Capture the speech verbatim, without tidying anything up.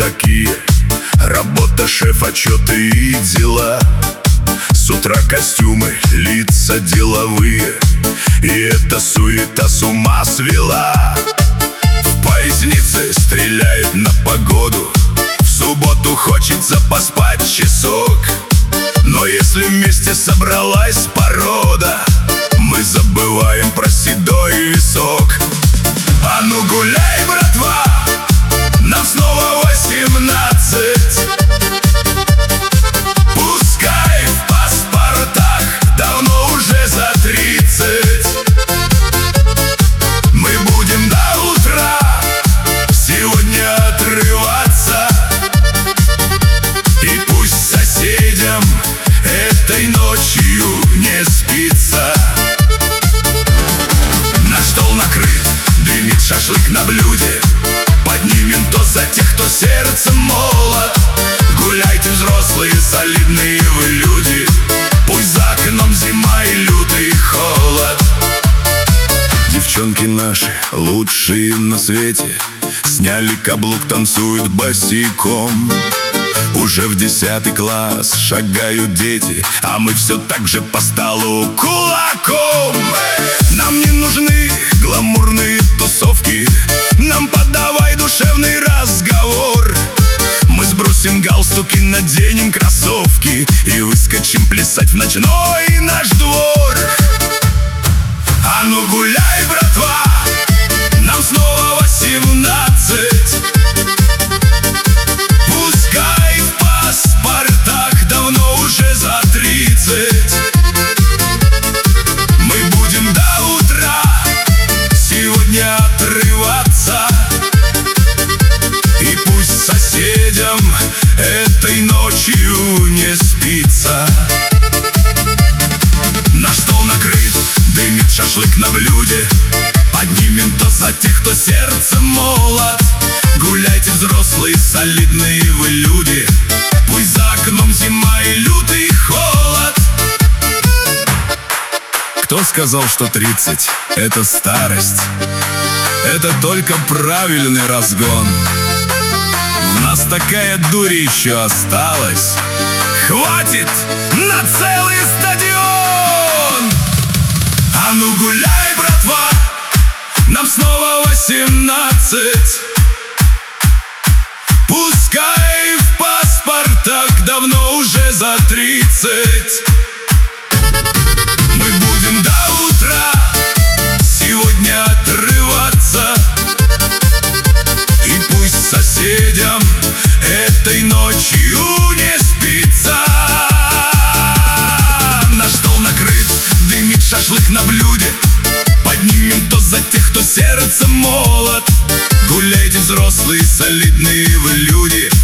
такие: работа, шеф, отчеты и дела. С утра костюмы, лица деловые, и эта суета с ума свела. В пояснице стреляет на погоду, в субботу хочется поспать часок. Но если вместе собралась порода, мы забываем про седой висок. А ну гуляй, братва, нам снова восемнадцать. Пускай в паспортах давно уже за тридцать. Мы будем до утра сегодня отрываться, и пусть соседям этой ночью не спится. Наш стол накрыт, дымит шашлык на блюде. Поднимем тост за тех, кто сердцем молод. Гуляйте, взрослые, солидные вы люди, пусть за окном зима и лютый холод. Девчонки наши лучшие на свете, сняли каблук, танцуют босиком. Уже в десятый класс шагают дети, а мы все так же по столу кулаком. Нам не нужны гламурные тусовки, нам подавай душевный разговор. Мы сбросим галстуки, наденем кроссовки и выскочим плясать в ночной наш двор. А ну гуляй, братва, нам снова восемнадцать. Пускай в паспортах давно уже за тридцать. Мы будем до утра сегодня отрываться, и пусть соседям этой ночью не спится. Наш стол накрыт, дымит шашлык на блюде. Поднимем тост за тех, кто сердцем молод. Гуляйте, взрослые, солидные вы люди, пусть за окном зима и лютый холод. Кто сказал, что тридцать — это старость? Это только правильный разгон. У нас такая дурь еще осталась, хватит на целый стадион. А ну гуляй, братва, нам снова восемнадцать. Пускай в паспортах давно уже за тридцать. Мы будем до утра сегодня отрываться, и пусть соседям этой ночью не спится. Наш стол накрыт, дымит шашлык на блюде. Поднимем тост за тех, кто сердцем молод. Гуляйте, взрослые, солидные вы люди,